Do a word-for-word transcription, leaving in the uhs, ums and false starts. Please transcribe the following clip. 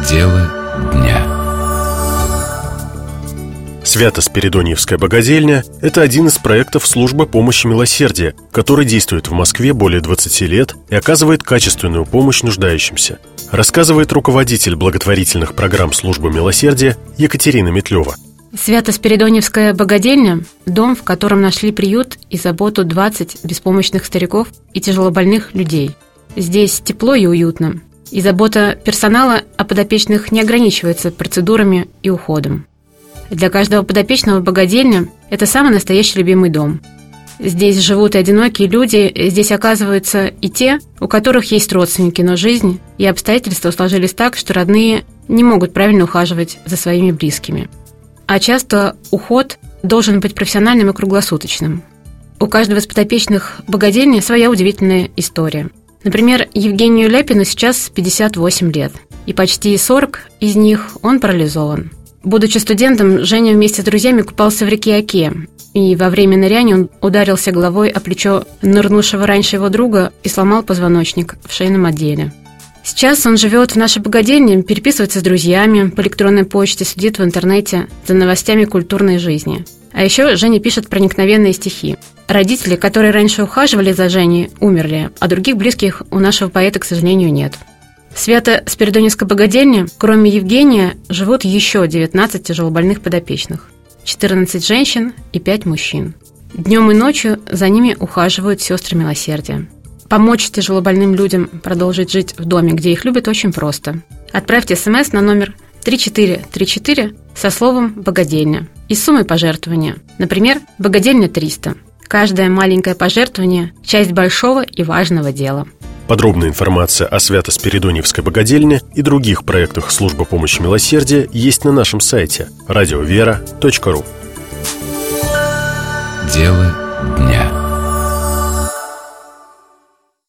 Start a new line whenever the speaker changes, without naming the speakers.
Дело дня.
Свято-Спиридоньевская богадельня – это один из проектов службы помощи милосердия, который действует в Москве более двадцати лет и оказывает качественную помощь нуждающимся, рассказывает руководитель благотворительных программ службы милосердия Екатерина Метлева.
Свято-Спиридоньевская богадельня – дом, в котором нашли приют и заботу двадцать беспомощных стариков и тяжелобольных людей. Здесь тепло и уютно, и забота персонала о подопечных не ограничивается процедурами и уходом. Для каждого подопечного богадельня – это самый настоящий любимый дом. Здесь живут и одинокие люди, здесь оказываются и те, у которых есть родственники, но жизнь и обстоятельства сложились так, что родные не могут правильно ухаживать за своими близкими. А часто уход должен быть профессиональным и круглосуточным. У каждого из подопечных богадельни своя удивительная история. Например, Евгению Ляпину сейчас пятьдесят восемь лет, и почти сорок из них он парализован. Будучи студентом, Женя вместе с друзьями купался в реке Оке, и во время ныряния он ударился головой о плечо нырнувшего раньше его друга и сломал позвоночник в шейном отделе. Сейчас он живет в нашей богадельне, переписывается с друзьями по электронной почте, следит в интернете за новостями культурной жизни. А еще Женя пишет проникновенные стихи. Родители, которые раньше ухаживали за Женей, умерли, а других близких у нашего поэта, к сожалению, нет. В Свято-Спиридоньевской богадельне, кроме Евгения, живут еще девятнадцать тяжелобольных подопечных, четырнадцать женщин и пять мужчин. Днем и ночью за ними ухаживают сестры милосердия. Помочь тяжелобольным людям продолжить жить в доме, где их любят, очень просто. Отправьте смс на номер три четыре три четыре со словом «богадельня» и суммой пожертвования. Например, «Богадельня триста». Каждое маленькое пожертвование – часть большого и важного дела.
Подробная информация о Свято-Спиридоньевской богадельне и других проектах службы помощи милосердия есть на нашем сайте радиовера точка ру.
Дело дня.